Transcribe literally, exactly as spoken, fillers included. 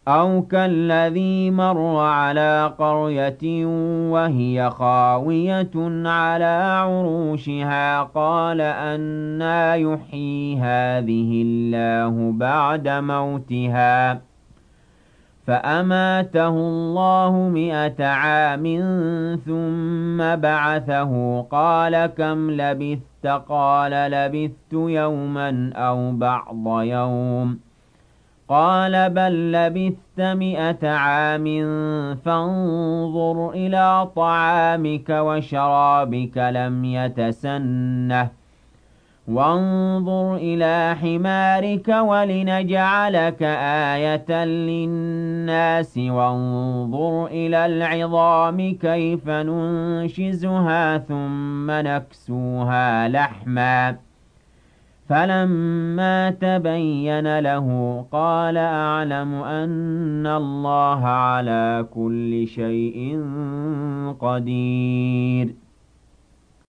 أَوْ كَالَّذِي مَرَّ عَلَىٰ قَرْيَةٍ وَهِيَ خَاوِيَةٌ عَلَىٰ عُرُوشِهَا قَالَ أَنَّىٰ يُحْيِي هَٰذِهِ اللَّهُ بَعْدَ مَوْتِهَا ۖ فَأَمَاتَهُ اللَّهُ مِائَةَ عَامٍ ثُمَّ بَعَثَهُ قَالَ كَمْ لَبِثْتَ ۖ قَالَ لَبِثْتُ يَوْمًا أَوْ بَعْضَ يَوْمٍ ۖ قَالَ بَل لَّبِثْتَ مِائَةَ عَامٍ فَانظُرْ إِلَىٰ طَعَامِكَ وَشَرَابِكَ لَمْ يَتَسَنَّهْ ۖ وَانظُرْ إِلَىٰ حِمَارِكَ وَلِنَجْعَلَكَ آيَةً لِّلنَّاسِ ۖ وَانظُرْ إِلَى الْعِظَامِ كَيْفَ نُنشِزُهَا ثُمَّ نَكْسُوهَا لَحْمًا ۚ فَلَمَّا تَبَيَّنَ لَهُ قَالَ أَعْلَمُ أَنَّ اللَّهَ عَلَىٰ كُلِّ شَيْءٍ قَدِيرٌ